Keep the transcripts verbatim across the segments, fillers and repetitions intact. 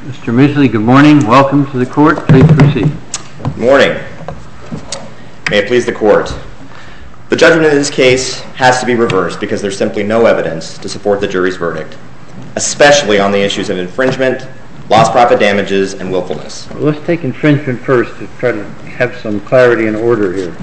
Mister Misley, good morning. Welcome to the court. Please proceed. Good morning. May it please the court. The judgment in this case has to be reversed because there's simply no evidence to support the jury's verdict, especially on the issues of infringement, lost profit damages, and willfulness. Well, let's take infringement first to try to have some clarity and order here.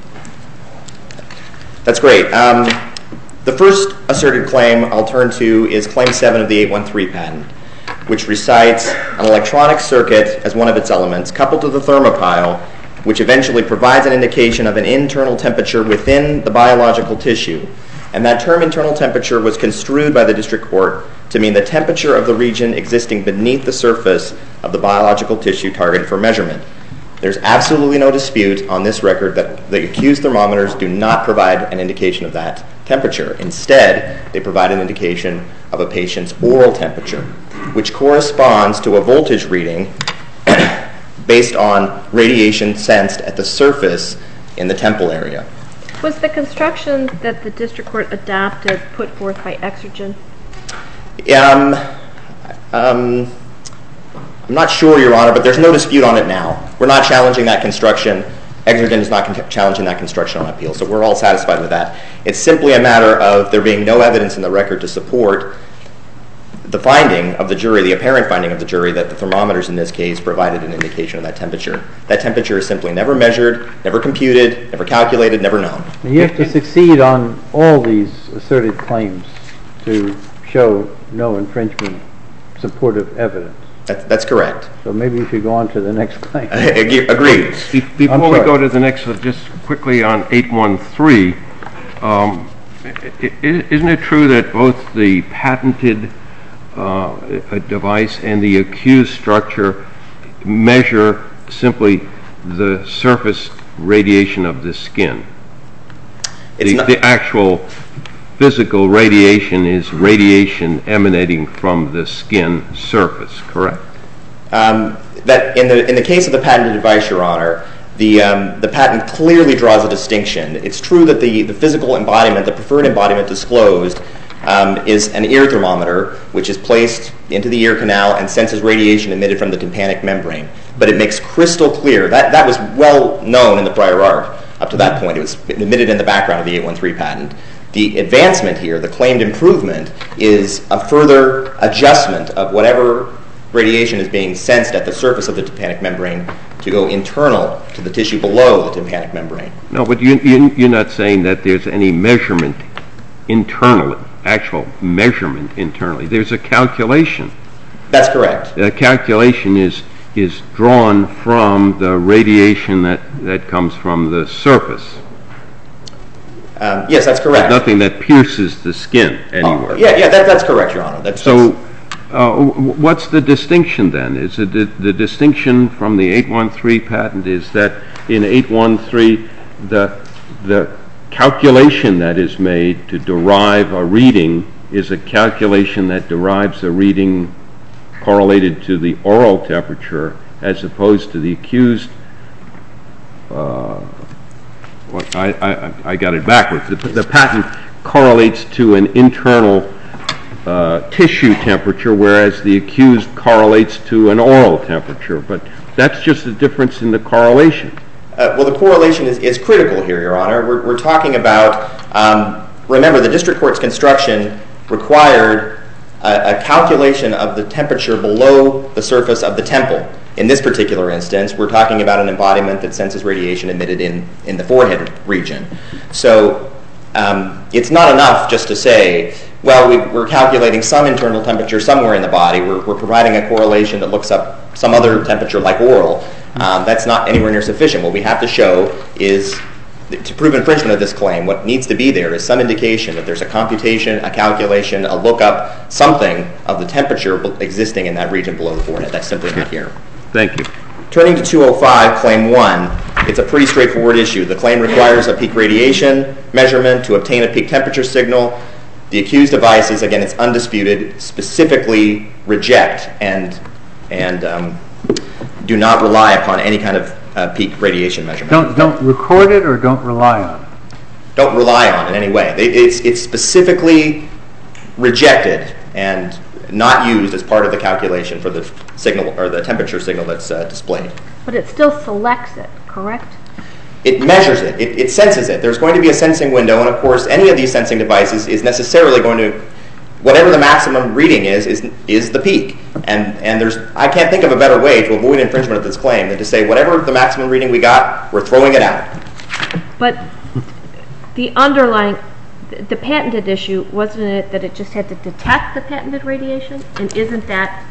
That's great. Um, the first asserted claim I'll turn to is Claim seven of the eight one three patent, which recites an electronic circuit as one of its elements coupled to the thermopile, which eventually provides an indication of an internal temperature within the biological tissue. And that term internal temperature was construed by the district court to mean the temperature of the region existing beneath the surface of the biological tissue targeted for measurement. There's absolutely no dispute on this record that the accused thermometers do not provide an indication of that temperature. Instead, they provide an indication of a patient's oral temperature, which corresponds to a voltage reading based on radiation sensed at the surface in the temple area. Was the construction that the district court adopted put forth by Exergen? Um, um, I'm not sure, Your Honor, but there's no dispute on it now. We're not challenging that construction. Exergen is not con- challenging that construction on appeal, so we're all satisfied with that. It's simply a matter of there being no evidence in the record to support the finding of the jury, the apparent finding of the jury, that the thermometers in this case provided an indication of that temperature. That temperature is simply never measured, never computed, never calculated, never known. You have to succeed on all these asserted claims to show no infringement supportive evidence. That, that's correct. So maybe you should go on to the next claim. Agreed. Be- before we go to the next, uh, just quickly on eight one three, um, I- I- isn't it true that both the patented uh, device and the accused structure measure simply the surface radiation of the skin? The, the actual physical radiation is radiation emanating from the skin surface, correct? Um, that in the in the case of the patented device, Your Honor, the um, the patent clearly draws a distinction. It's true that the, the physical embodiment, the preferred embodiment disclosed, um, is an ear thermometer, which is placed into the ear canal and senses radiation emitted from the tympanic membrane. But it makes crystal clear that that was well known in the prior art up to that point. It was emitted in the background of the eight one three patent. The advancement here, the claimed improvement, is a further adjustment of whatever radiation is being sensed at the surface of the tympanic membrane to go internal to the tissue below the tympanic membrane. No, but you, you, you're not saying that there's any measurement internally, actual measurement internally. There's a calculation. That's correct. The calculation is is drawn from the radiation that, that comes from the surface. Um, yes, that's correct. There's nothing that pierces the skin anywhere. Oh, yeah, yeah, that, that's correct, Your Honor. That's, so, uh, what's the distinction then? Is it the, the distinction from the eight one three patent is that in eight one three the the calculation that is made to derive a reading is a calculation that derives a reading correlated to the oral temperature as opposed to the accused. Uh, Well, I, I, I got it backwards. The, the patent correlates to an internal uh, tissue temperature, whereas the accused correlates to an oral temperature. But that's just a difference in the correlation. Uh, well, the correlation is, is critical here, Your Honor. We're, we're talking about, um, remember, the district court's construction required a, a calculation of the temperature below the surface of the temple. In this particular instance, we're talking about an embodiment that senses radiation emitted in, in the forehead region. So um, it's not enough just to say, well, we, we're calculating some internal temperature somewhere in the body. We're, we're providing a correlation that looks up some other temperature like oral. Um, that's not anywhere near sufficient. What we have to show is, to prove infringement of this claim, what needs to be there is some indication that there's a computation, a calculation, a lookup, something of the temperature existing in that region below the forehead. That's simply not here. Thank you. Turning to two oh five, Claim one, it's a pretty straightforward issue. The claim requires a peak radiation measurement to obtain a peak temperature signal. The accused devices, again, it's undisputed, specifically reject and, and um, do not rely upon any kind of uh, peak radiation measurement. Don't, don't record it or don't rely on it? Don't rely on it in any way. It, it's, it's specifically rejected and not used as part of the calculation for the signal or the temperature signal that's uh, displayed. But it still selects it, correct? It measures it. it. It senses it. There's going to be a sensing window, and of course, any of these sensing devices is necessarily going to, whatever the maximum reading is, is is the peak. And and there's, I can't think of a better way to avoid infringement of this claim than to say whatever the maximum reading we got, we're throwing it out. But the underlying, the patented issue, wasn't it that it just had to detect the patented radiation? And isn't that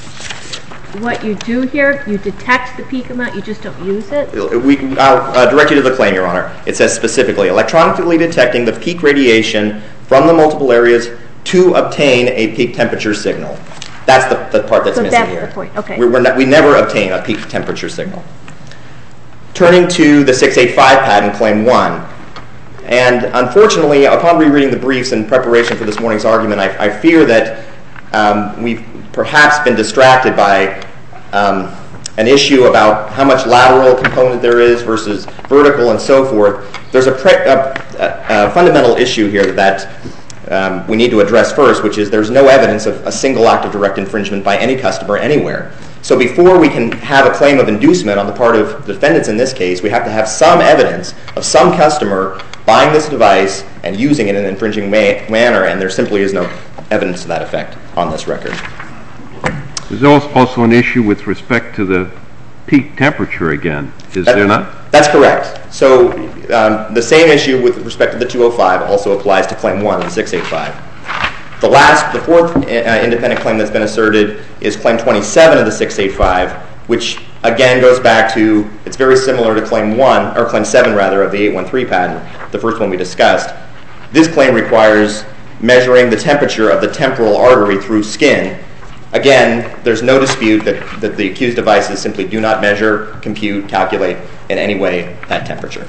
what you do here? You detect the peak amount, you just don't use it? We, I'll uh, direct you to the claim, Your Honor. It says specifically, electronically detecting the peak radiation from the multiple areas to obtain a peak temperature signal. That's the, the part that's so missing that's here. The point. Okay. We, we're not, we never obtain a peak temperature signal. Turning to the six eighty-five patent, Claim one. And unfortunately, upon rereading the briefs in preparation for this morning's argument, I, I fear that um, we've perhaps been distracted by um, an issue about how much lateral component there is versus vertical and so forth. There's a, pre- a, a, a fundamental issue here that um, we need to address first, which is there's no evidence of a single act of direct infringement by any customer anywhere. So before we can have a claim of inducement on the part of the defendants in this case, we have to have some evidence of some customer buying this device and using it in an infringing ma- manner, and there simply is no evidence to that effect on this record. There's also an issue with respect to the peak temperature again, is that, there not? That's correct. So um, the same issue with respect to the two oh five also applies to Claim one of the six eighty-five. The last, the fourth uh, independent claim that's been asserted is Claim twenty-seven of the six eighty-five, which again goes back to, it's very similar to Claim one, or Claim seven rather, of the eight one three patent, the first one we discussed. This claim requires measuring the temperature of the temporal artery through skin. Again, there's no dispute that, that the accused devices simply do not measure, compute, calculate in any way that temperature.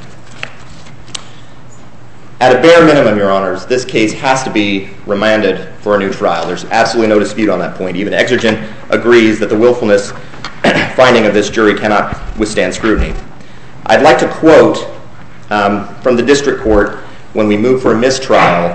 At a bare minimum, Your Honors, this case has to be remanded for a new trial. There's absolutely no dispute on that point. Even Exergen agrees that the willfulness finding of this jury cannot withstand scrutiny. I'd like to quote um, from the district court when we moved for a mistrial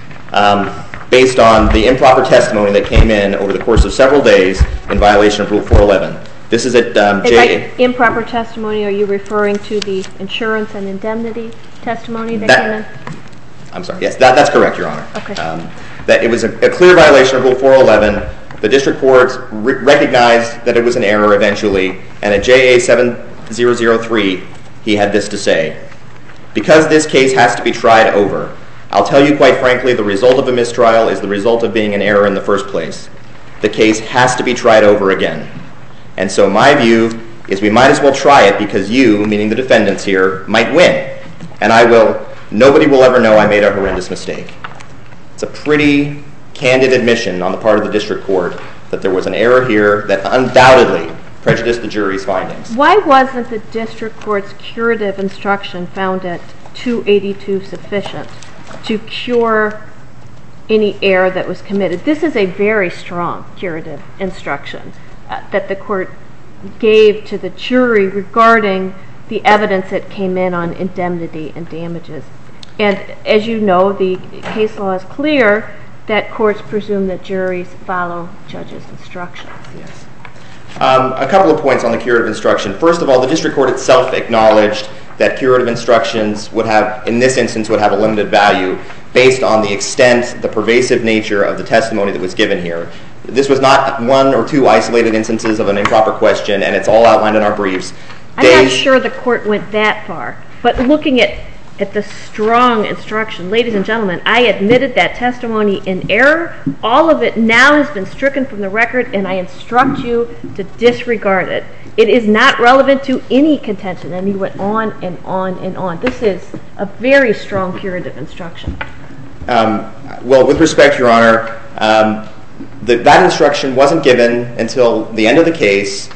um, based on the improper testimony that came in over the course of several days in violation of Rule four eleven. This is at um, J. Like improper testimony, are you referring to the insurance and indemnity testimony that, that came in? I'm sorry. Yes, that, that's correct, Your Honor. Okay. Um, that it was a, a clear violation of Rule four eleven. The district court re- recognized that it was an error eventually, and at J A seven thousand three, he had this to say: because this case has to be tried over, I'll tell you quite frankly, the result of a mistrial is the result of being an error in the first place. The case has to be tried over again. And so my view is we might as well try it because you, meaning the defendants here, might win. And I will, nobody will ever know I made a horrendous mistake. It's a pretty candid admission on the part of the district court that there was an error here that undoubtedly prejudiced the jury's findings. Why wasn't the district court's curative instruction found at two eighty-two sufficient to cure any error that was committed? This is a very strong curative instruction uh, that the court gave to the jury regarding the evidence that came in on indemnity and damages. And as you know, the case law is clear that courts presume that juries follow judges' instructions. Yes. Um, a couple of points on the curative instruction. First of all, the district court itself acknowledged that curative instructions would have, in this instance, would have a limited value based on the extent, the pervasive nature of the testimony that was given here. This was not one or two isolated instances of an improper question, and it's all outlined in our briefs. I'm Days, not sure the court went that far, but looking at, at the strong instruction, ladies and gentlemen, I admitted that testimony in error. All of it now has been stricken from the record, and I instruct you to disregard it. It is not relevant to any contention. And he went on and on and on. This is a very strong curative instruction. Um, well, with respect, Your Honor, um, the, that instruction wasn't given until the end of the case,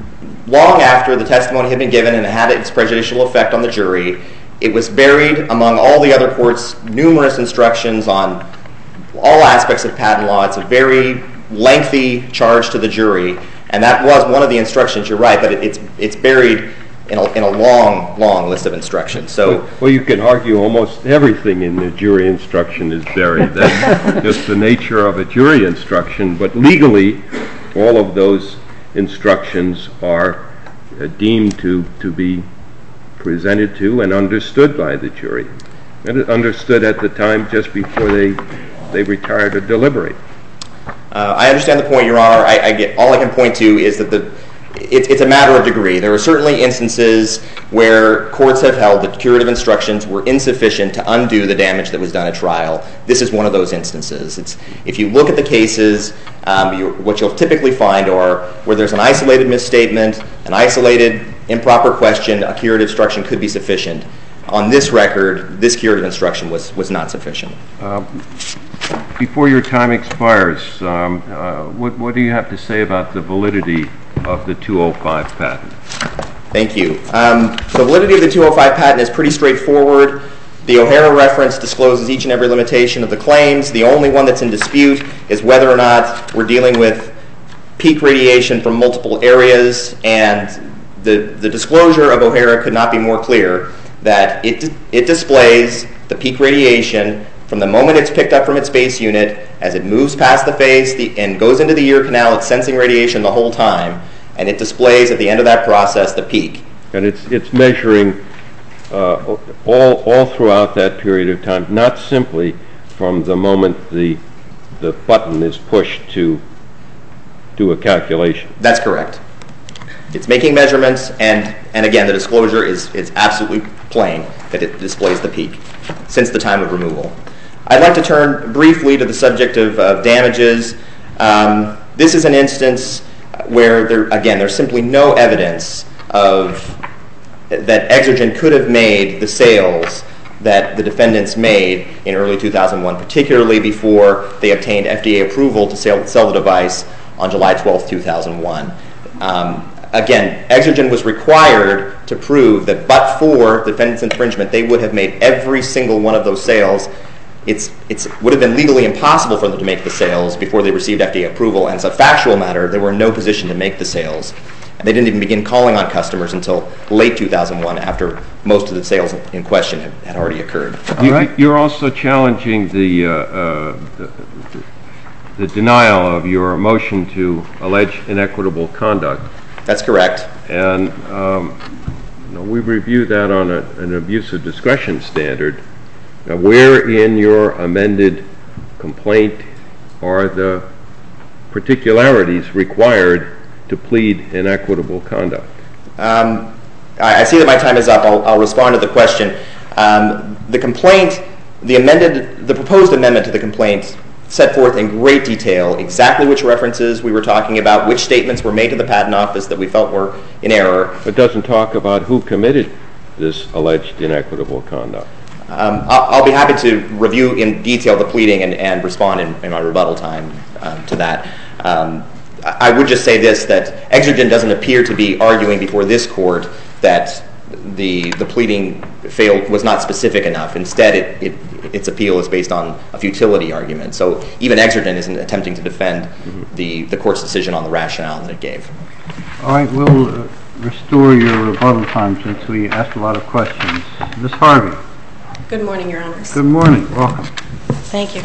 long after the testimony had been given and had its prejudicial effect on the jury. It was buried among all the other courts' numerous instructions on all aspects of patent law. It's a very lengthy charge to the jury, and that was one of the instructions, you're right, but it, it's it's buried in a, in a long, long list of instructions. So, well, you can argue almost everything in the jury instruction is buried. That's just the nature of a jury instruction. But legally, all of those instructions are uh, deemed to, to be presented to and understood by the jury. And understood at the time just before they they retire to deliberate. Uh, I understand the point, Your Honor. I, I get all I can point to is that the it, it's a matter of degree. There are certainly instances where courts have held that curative instructions were insufficient to undo the damage that was done at trial. This is one of those instances. It's if you look at the cases, um, you, what you'll typically find are where there's an isolated misstatement, an isolated improper question, a curative instruction could be sufficient. On this record, this curative instruction was, was not sufficient. Uh, before your time expires, um, uh, what, what do you have to say about the validity of the two oh five patent? Thank you. Um, the validity of the two oh five patent is pretty straightforward. The O'Hara reference discloses each and every limitation of the claims. The only one that's in dispute is whether or not we're dealing with peak radiation from multiple areas, and the, the disclosure of O'Hara could not be more clear that it, it displays the peak radiation from the moment it's picked up from its base unit as it moves past the face the, and goes into the ear canal. It's sensing radiation the whole time, and it displays at the end of that process the peak. And it's, it's measuring uh, all, all throughout that period of time, not simply from the moment the, the button is pushed to do a calculation. That's correct. It's making measurements, and, and again, the disclosure is, is absolutely plain that it displays the peak since the time of removal. I'd like to turn briefly to the subject of, of damages. Um, this is an instance where, there, again, there's simply no evidence of that Exergen could have made the sales that the defendants made in early two thousand one, particularly before they obtained F D A approval to sell, sell the device on July twelfth, two thousand one. Um, Again, Exergen was required to prove that but for defendant's infringement, they would have made every single one of those sales. It's, it's would have been legally impossible for them to make the sales before they received F D A approval, and as a factual matter, they were in no position to make the sales. And they didn't even begin calling on customers until late two thousand one, after most of the sales in question had, had already occurred. You, right. You're also challenging the, uh, uh, the, the denial of your motion to allege inequitable conduct. That's correct. And um, you know, we reviewed that on a, an abuse of discretion standard. Now, where in your amended complaint are the particularities required to plead inequitable conduct? Um, I, I see that my time is up. I'll, I'll respond to the question. Um, the complaint, the amended, the proposed amendment to the complaint set forth in great detail exactly which references we were talking about, which statements were made to the Patent Office that we felt were in error. It doesn't talk about who committed this alleged inequitable conduct. Um, I'll, I'll be happy to review in detail the pleading and, and respond in, in my rebuttal time um, to that. Um, I, I would just say this, that Exergen doesn't appear to be arguing before this court that the the pleading failed was not specific enough. Instead, it, it its appeal is based on a futility argument. So even Exergen isn't attempting to defend mm-hmm. the, the court's decision on the rationale that it gave. All right, we'll uh, restore your rebuttal time since we asked a lot of questions. Miz Harvey. Good morning, Your Honors. Good morning. Welcome. Thank you.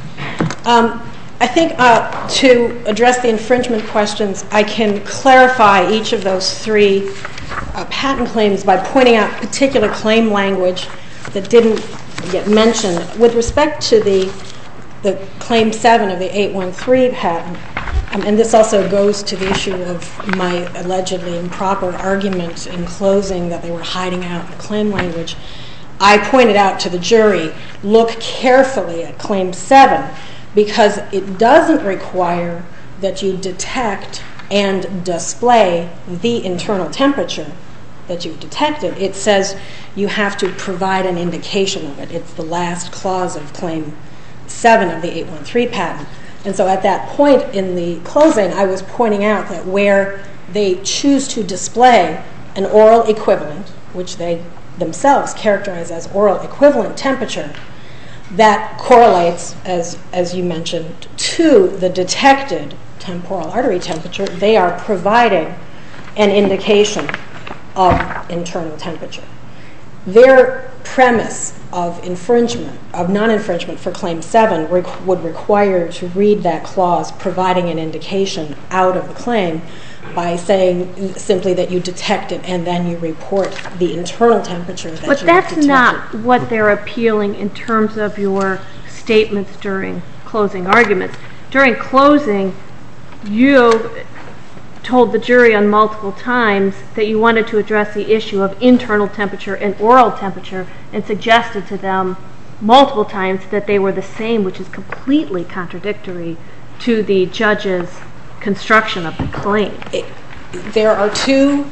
Um, I think uh, to address the infringement questions, I can clarify each of those three uh, patent claims by pointing out particular claim language that didn't get mentioned. With respect to the the claim seven of the eight one three patent, um, and this also goes to the issue of my allegedly improper argument in closing that they were hiding out the claim language, I pointed out to the jury, look carefully at claim seven, because it doesn't require that you detect and display the internal temperature that you've detected. It says you have to provide an indication of it. It's the last clause of claim seven of the eight one three patent. And so at that point in the closing, I was pointing out that where they choose to display an oral equivalent, which they themselves characterize as oral equivalent temperature, that correlates, as, as you mentioned, to the detected temporal artery temperature. They are providing an indication of internal temperature. Their premise of infringement, of non-infringement for Claim seven rec- would require to read that clause providing an indication out of the claim by saying simply that you detect it and then you report the internal temperature that But you that's detected. not what they're appealing in terms of your statements during closing arguments. During closing, you told the jury on multiple times that you wanted to address the issue of internal temperature and oral temperature and suggested to them multiple times that they were the same, which is completely contradictory to the judge's construction of the claim. It, there are two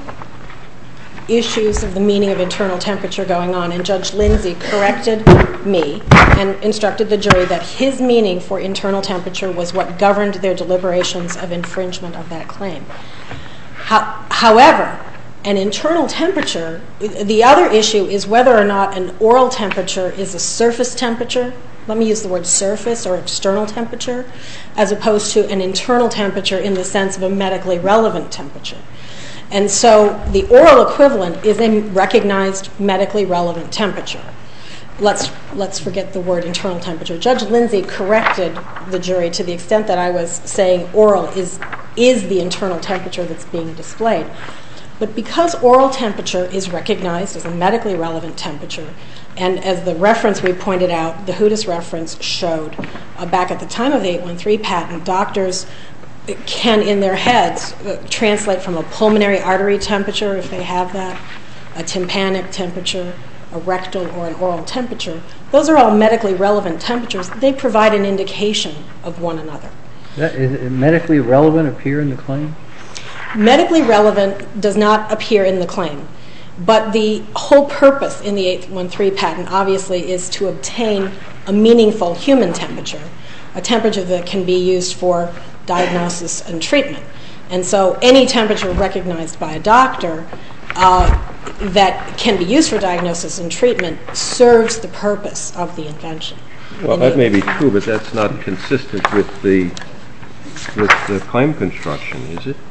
issues of the meaning of internal temperature going on, and Judge Lindsay corrected me and instructed the jury that his meaning for internal temperature was what governed their deliberations of infringement of that claim. How, however, an internal temperature, the other issue is whether or not an oral temperature is a surface temperature, let me use the word surface or external temperature, as opposed to an internal temperature in the sense of a medically relevant temperature. And so the oral equivalent is a recognized medically relevant temperature. Let's, let's forget the word internal temperature. Judge Lindsay corrected the jury to the extent that I was saying oral is, is the internal temperature that's being displayed. But because oral temperature is recognized as a medically relevant temperature, and as the reference we pointed out, the Hootis reference showed, uh, back at the time of the eight one three patent, doctors can, in their heads, uh, translate from a pulmonary artery temperature, if they have that, a tympanic temperature, a rectal or an oral temperature. Those are all medically relevant temperatures. They provide an indication of one another. That, is it medically relevant appear in the claim? Medically relevant does not appear in the claim, but the whole purpose in the eight one three patent obviously is to obtain a meaningful human temperature, a temperature that can be used for diagnosis and treatment. And so any temperature recognized by a doctor uh, that can be used for diagnosis and treatment serves the purpose of the invention. Well, that may be true, but that's not consistent with the with the claim construction, is it?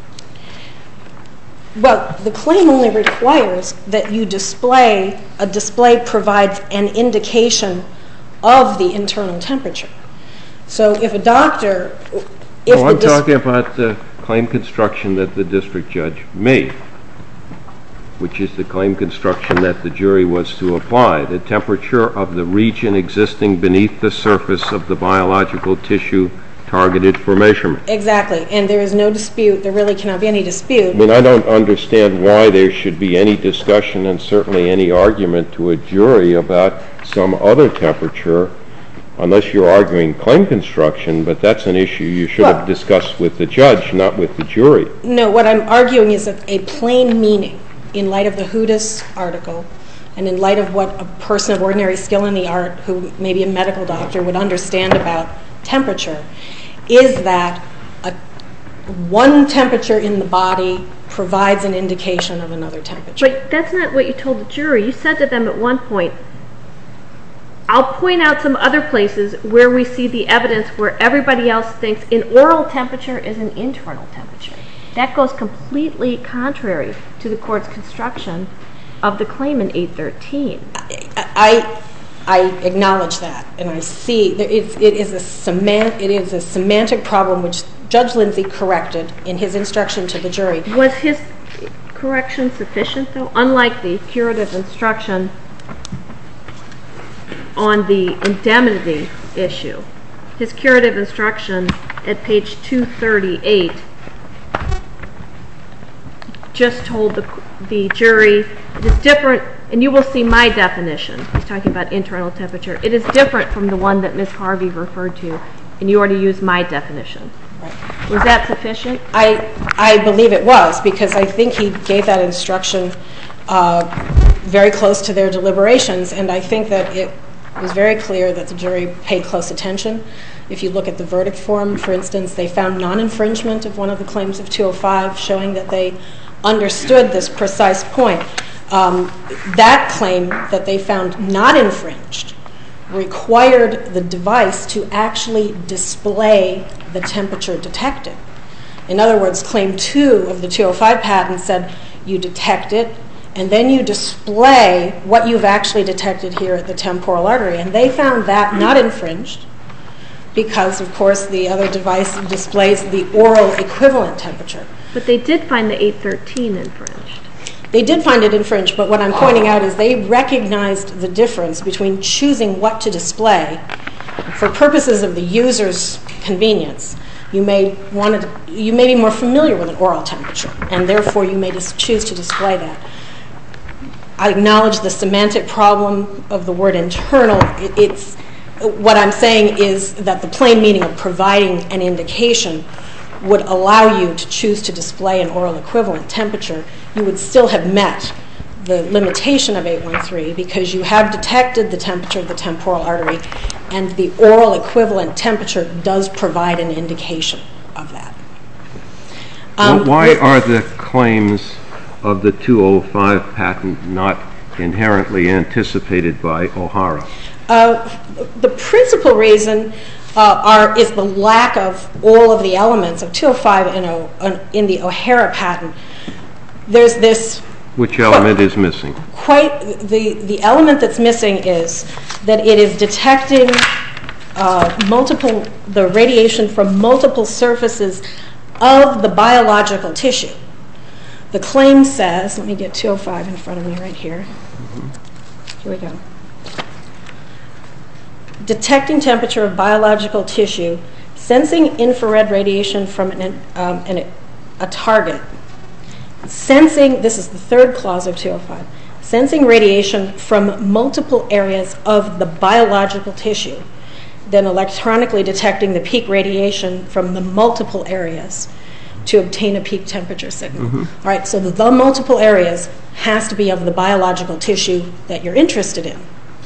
Well, the claim only requires that you display, a display provides an indication of the internal temperature. So if a doctor, if no, the I'm dis- talking about the claim construction that the district judge made, which is the claim construction that the jury was to apply. The temperature of the region existing beneath the surface of the biological tissue targeted for measurement. Exactly, and there is no dispute, there really cannot be any dispute. I mean, I don't understand why there should be any discussion and certainly any argument to a jury about some other temperature, unless you're arguing claim construction, but that's an issue you should well, have discussed with the judge, not with the jury. No, what I'm arguing is that a plain meaning, in light of the Hootis article, and in light of what a person of ordinary skill in the art, who may be a medical doctor, would understand about temperature, is that a, one temperature in the body provides an indication of another temperature. But that's not what you told the jury. You said to them at one point, I'll point out some other places where we see the evidence where everybody else thinks an oral temperature is an internal temperature. That goes completely contrary to the court's construction of the claim in eight thirteen. I, I I acknowledge that, and I see that it, it is a semant, it is a semantic problem which Judge Lindsay corrected in his instruction to the jury. Was his correction sufficient, though? Unlike the curative instruction on the indemnity issue, his curative instruction at page two thirty-eight just told the, the jury it is different. And you will see my definition. He's talking about internal temperature. It is different from the one that Miz Harvey referred to, and you already used my definition. Right. Was that sufficient? I I believe it was, because I think he gave that instruction uh, very close to their deliberations, and I think that it was very clear that the jury paid close attention. If you look at the verdict form, for instance, they found non-infringement of one of the claims of two oh five, showing that they understood this precise point. Um, that claim that they found not infringed required the device to actually display the temperature detected. In other words, claim two of the two oh five patent said you detect it and then you display what you've actually detected here at the temporal artery. And they found that not infringed because, of course, the other device displays the oral equivalent temperature. But they did find the eight thirteen infringed. They did find it infringed, but what I'm pointing out is they recognized the difference between choosing what to display for purposes of the user's convenience. You may want to, you may be more familiar with an oral temperature, and therefore you may just choose to display that. I acknowledge the semantic problem of the word internal. It, it's what I'm saying is that the plain meaning of providing an indication would allow you to choose to display an oral equivalent temperature. You would still have met the limitation of eight one three because you have detected the temperature of the temporal artery, and the oral equivalent temperature does provide an indication of that. Um, well, why are the claims of the two oh five patent not inherently anticipated by O'Hara? Uh, the principal reason uh, are, is the lack of all of the elements of two oh five in, o, in the O'Hara patent. There's this... Which element is missing? Quite the, the element that's missing is that it is detecting uh, multiple, the radiation from multiple surfaces of the biological tissue. The claim says, let me get two oh five in front of me right here. Mm-hmm. Here we go. Detecting temperature of biological tissue, sensing infrared radiation from an, um, an, a target. Sensing, this is the third clause of two oh five, sensing radiation from multiple areas of the biological tissue, then electronically detecting the peak radiation from the multiple areas to obtain a peak temperature signal. Mm-hmm. All right, so the, the multiple areas has to be of the biological tissue that you're interested in.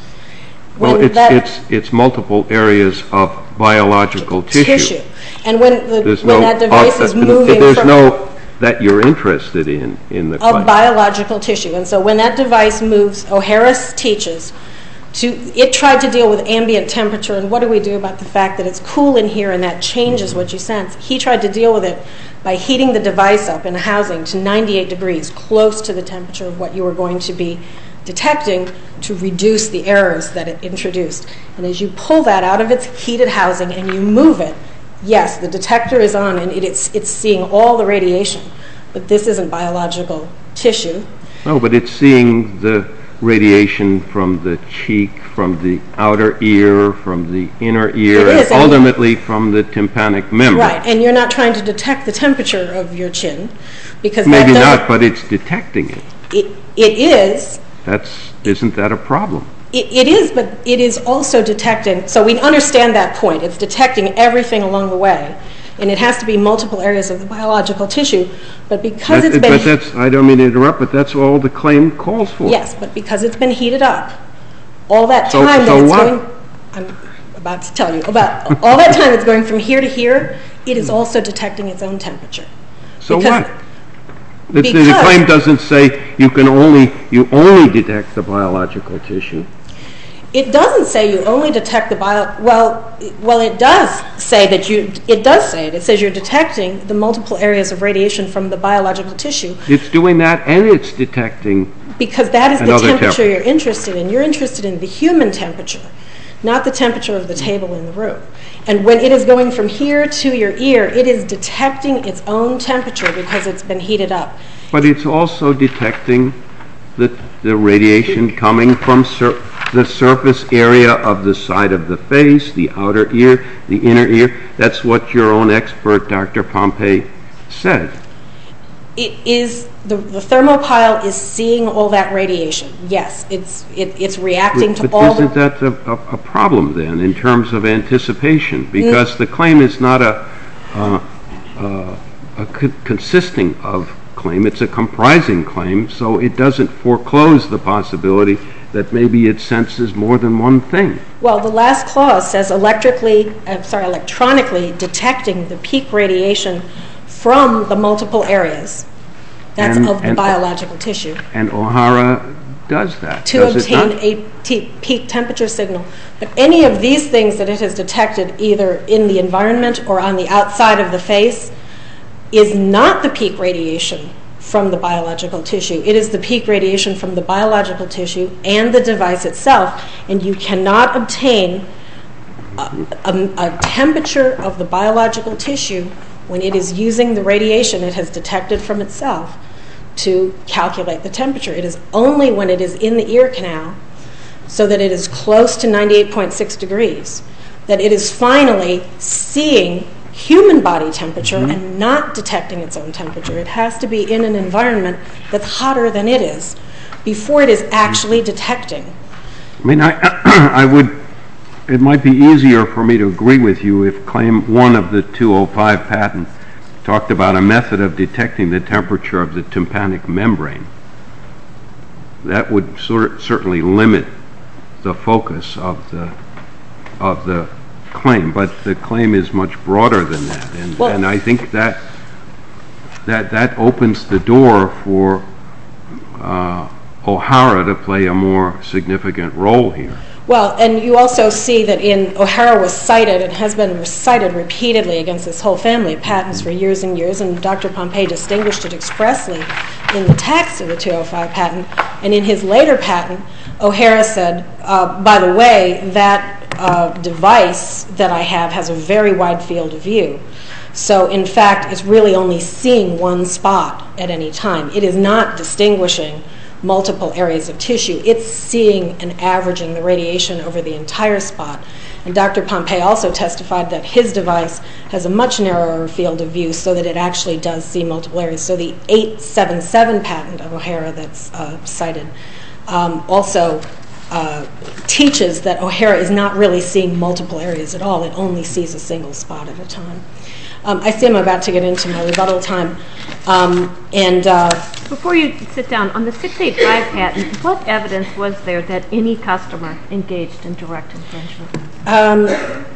When well, it's, that, it's, it's multiple areas of biological tissue. tissue. And when, the, when no, that device uh, is moving there's from... no that you're interested in in the claim. Of biological tissue. And so when that device moves, O'Hara teaches, to, it tried to deal with ambient temperature, and what do we do about the fact that it's cool in here and that changes mm-hmm. what you sense? He tried to deal with it by heating the device up in a housing to ninety-eight degrees, close to the temperature of what you were going to be detecting to reduce the errors that it introduced. And as you pull that out of its heated housing and you move it, yes, the detector is on and it, it's, it's seeing all the radiation, but this isn't biological tissue. No, but it's seeing the radiation from the cheek, from the outer ear, from the inner ear, is, and ultimately from the tympanic membrane. Right, and you're not trying to detect the temperature of your chin, because maybe that not, but it's detecting it. It, it is. That's isn't that a problem? It, it is, but it is also detecting. So we understand that point. It's detecting everything along the way, and it has to be multiple areas of the biological tissue. But because that, it's been, but that's I don't mean to interrupt, but that's all the claim calls for. Yes, but because it's been heated up, all that so, time so that it's what? going. I'm about to tell you about all that time it's going from here to here. It is also detecting its own temperature. So because what? The, the claim doesn't say you can only you only detect the biological tissue. It doesn't say you only detect the bio. Well, well, it does say that you. It does say it. It says you're detecting the multiple areas of radiation from the biological tissue. It's doing that, and it's detecting. Because that is the temperature temperature you're interested in. You're interested in the human temperature, not the temperature of the table in the room. And when it is going from here to your ear, it is detecting its own temperature because it's been heated up. But it's also detecting the the radiation coming from sur- the surface area of the side of the face, the outer ear, the inner ear. That's what your own expert, Doctor Pompey, said. It is the, the thermopile is seeing all that radiation. Yes, it's it, it's reacting but, to but all. But isn't that a, a, a problem then in terms of anticipation? Because mm. the claim is not a, uh, uh, a co- consisting of claim; it's a comprising claim, so it doesn't foreclose the possibility that maybe it senses more than one thing. Well, the last clause says electrically, uh, sorry, electronically detecting the peak radiation from the multiple areas. That's and, of the and, biological tissue. And O'Hara does that. To does obtain it not? a t- peak temperature signal. But any of these things that it has detected either in the environment or on the outside of the face is not the peak radiation from the biological tissue. It is the peak radiation from the biological tissue and the device itself, and you cannot obtain a, a, a temperature of the biological tissue when it is using the radiation it has detected from itself to calculate the temperature. It is only when it is in the ear canal, so that it is close to ninety-eight point six degrees, that it is finally seeing human body temperature mm-hmm. and not detecting its own temperature. It has to be in an environment that's hotter than it is before it is actually detecting. I mean, I, I would, it might be easier for me to agree with you if claim one of the two oh five patent talked about a method of detecting the temperature of the tympanic membrane. That would sort certainly limit the focus of the of the claim, but the claim is much broader than that, and, well, and I think that that that opens the door for uh, O'Hara to play a more significant role here. Well, and you also see that in O'Hara was cited and has been cited repeatedly against this whole family of patents for years and years, and Doctor Pompei distinguished it expressly in the text of the two oh five patent, and in his later patent, O'Hara said, uh, by the way, that uh, device that I have has a very wide field of view. So, in fact, it's really only seeing one spot at any time. It is not distinguishing multiple areas of tissue. It's seeing and averaging the radiation over the entire spot. And Doctor Pompei also testified that his device has a much narrower field of view so that it actually does see multiple areas. So the eight seventy-seven patent of O'Hara that's uh, cited um, also uh, teaches that O'Hara is not really seeing multiple areas at all. It only sees a single spot at a time. Um, I see I'm about to get into my rebuttal time. Um, and uh, Before you sit down, on the six eighty-five patent, what evidence was there that any customer engaged in direct infringement? Um,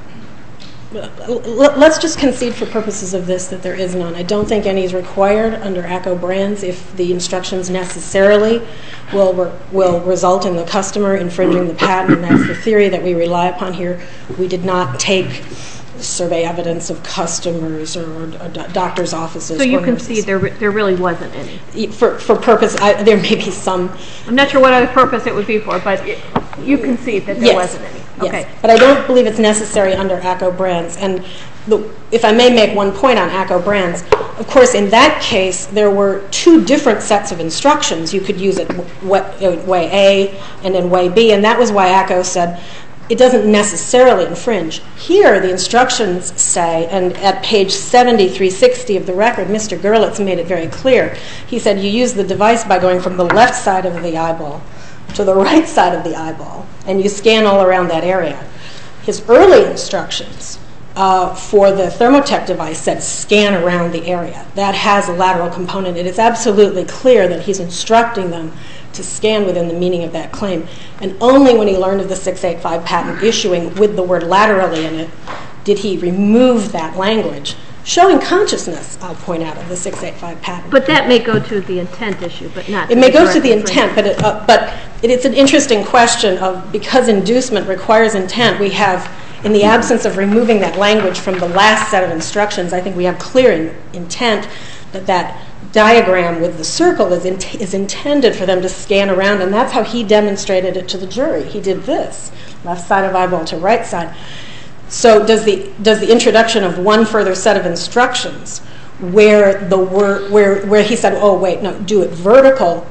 let's just concede for purposes of this that there is none. I don't think any is required under A C O brands if the instructions necessarily will, re will result in the customer infringing the patent, and that's the theory that we rely upon here. We did not take survey evidence of customers or, or doctors' offices. So you can see there there really wasn't any. For for purpose, I, there may be some. I'm not sure what other purpose it would be for, but it, you can see that there yes. wasn't any. Okay. Yes, but I don't believe it's necessary under A C O brands. And the, if I may make one point on A C O brands, of course, in that case, there were two different sets of instructions. You could use it way A and then way B, and that was why A C O said it doesn't necessarily infringe. Here, the instructions say, and at page seventy-three sixty of the record, Mister Gerlitz made it very clear. He said you use the device by going from the left side of the eyeball to the right side of the eyeball, and you scan all around that area. His early instructions uh, for the Thermotech device said scan around the area. That has a lateral component. It is absolutely clear that he's instructing them to scan within the meaning of that claim. And only when he learned of the six eighty-five patent issuing with the word laterally in it did he remove that language, showing consciousness, I'll point out, of the six eighty-five patent. But that may go to the intent issue, but not. It may go to the intent, but it, uh, but it, it's an interesting question of, because inducement requires intent, we have, in the absence of removing that language from the last set of instructions, I think we have clear in, intent that that diagram with the circle is, in, is intended for them to scan around, and that's how he demonstrated it to the jury. He did this, left side of eyeball to right side. So does the does the introduction of one further set of instructions where the word where where he said, oh wait, no, do it vertical,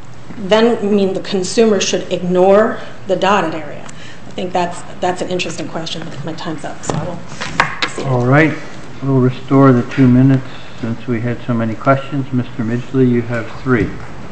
then mean the consumer should ignore the dotted area? I think that's that's an interesting question. My time's up, so I will see. All right, we'll restore the two minutes since we had so many questions. Mister Midgley, you have three.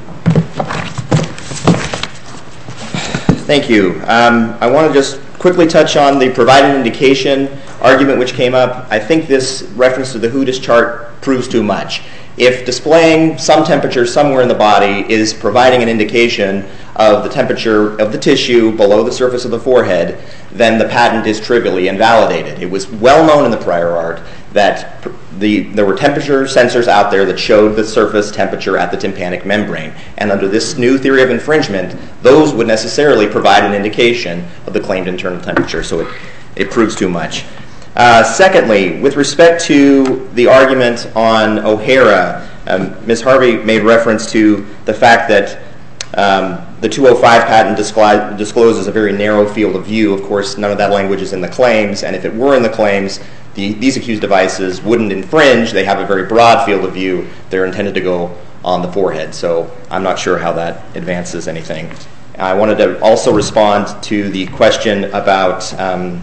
Thank you. Um, I want to just quickly touch on the provided indication argument which came up. I think this reference to the Hootis chart proves too much. If displaying some temperature somewhere in the body is providing an indication of the temperature of the tissue below the surface of the forehead, then the patent is trivially invalidated. It was well known in the prior art that the, there were temperature sensors out there that showed the surface temperature at the tympanic membrane. And under this new theory of infringement, those would necessarily provide an indication of the claimed internal temperature, so it, it proves too much. Uh, secondly, with respect to the argument on O'Hara, Um, Miz Harvey made reference to the fact that um, the two oh five patent disclose, discloses a very narrow field of view. Of course, none of that language is in the claims, and if it were in the claims, the, these accused devices wouldn't infringe. They have a very broad field of view. They're intended to go on the forehead, so I'm not sure how that advances anything. I wanted to also respond to the question about um,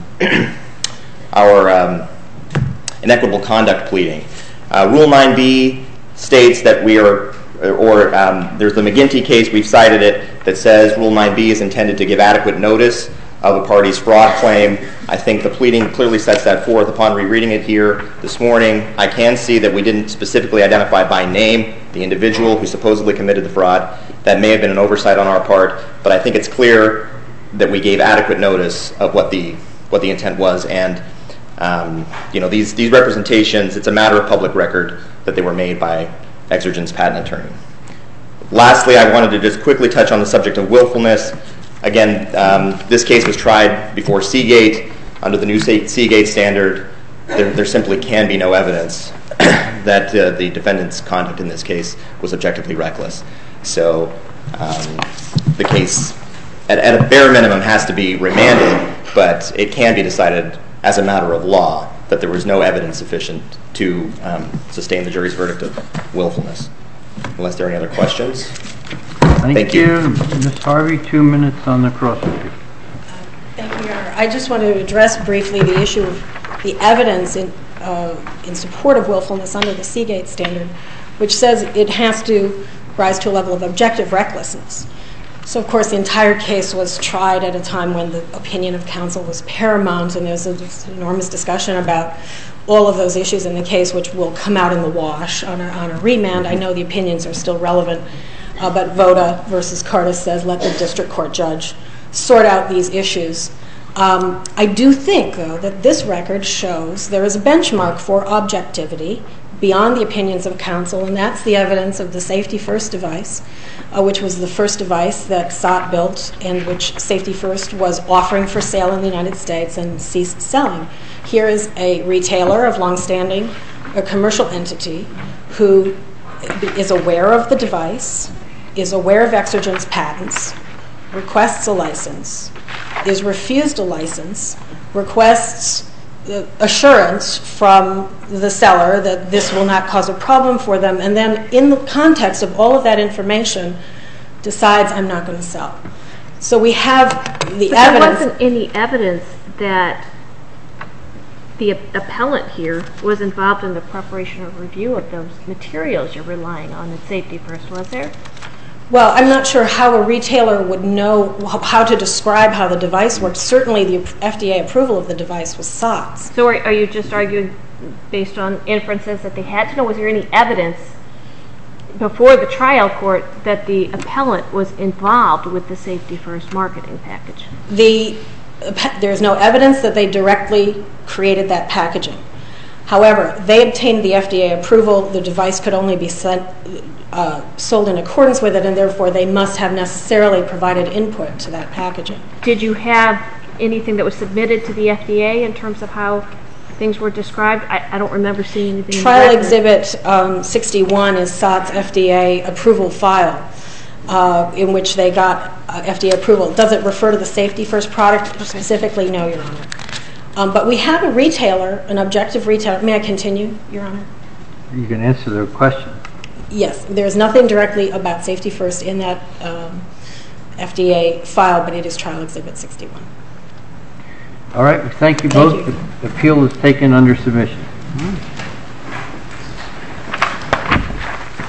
our um, inequitable conduct pleading. Uh, Rule nine B states that we are, or um, there's the McGinty case, we've cited it, that says Rule nine B is intended to give adequate notice of a party's fraud claim. I think the pleading clearly sets that forth. Upon rereading it here this morning, I can see that we didn't specifically identify by name the individual who supposedly committed the fraud. That may have been an oversight on our part, but I think it's clear that we gave adequate notice of what the what the intent was. And um, you know, these these representations, it's a matter of public record that they were made by Exergen's patent attorney. Lastly, I wanted to just quickly touch on the subject of willfulness. Again, um, this case was tried before Seagate. Under the new Seagate standard, there, there simply can be no evidence that uh, the defendant's conduct in this case was objectively reckless. So um, the case, at, at a bare minimum, has to be remanded, but it can be decided as a matter of law that there was no evidence sufficient to um, sustain the jury's verdict of willfulness. Unless there are any other questions. Thank, Thank you. you. Miz Harvey, two minutes on the cross appeal. Thank you, Your Honor. I just want to address briefly the issue of the evidence in, uh, in support of willfulness under the Seagate standard, which says it has to rise to a level of objective recklessness. So, of course, the entire case was tried at a time when the opinion of counsel was paramount, and there's an enormous discussion about all of those issues in the case, which will come out in the wash on a, on a remand. I know the opinions are still relevant, uh, but Voda versus Curtis says let the district court judge sort out these issues. Um, I do think, though, that this record shows there is a benchmark for objectivity beyond the opinions of counsel, and that's the evidence of the Safety First device, uh, which was the first device that S O T built and which Safety First was offering for sale in the United States and ceased selling. Here is a retailer of longstanding, a commercial entity, who is aware of the device, is aware of Exergen's patents, requests a license, is refused a license, requests assurance from the seller that this will not cause a problem for them, and then in the context of all of that information decides I'm not going to sell. So we have the but evidence. There wasn't any evidence that the appellant here was involved in the preparation or review of those materials you're relying on in Safety First, was there? Well, I'm not sure how a retailer would know how to describe how the device works. Certainly the F D A approval of the device was S O T's. So are, are you just arguing based on inferences that they had to know? Was there any evidence before the trial court that the appellant was involved with the Safety First marketing package? The, there's no evidence that they directly created that packaging. However, they obtained the F D A approval. The device could only be sent, uh, sold in accordance with it, and therefore they must have necessarily provided input to that packaging. Did you have anything that was submitted to the F D A in terms of how things were described? I, I don't remember seeing anything. Trial in the Exhibit um, sixty-one is S O T's F D A approval file, uh, in which they got uh, F D A approval. Does it refer to the Safety First product specifically? No, Your Honor. Um, but we have a retailer, an objective retailer. May I continue, Your Honor? You can answer their question. Yes, there's nothing directly about Safety First in that um, F D A file, but it is Trial Exhibit sixty-one. All right, thank you Thank both. you. The appeal is taken under submission.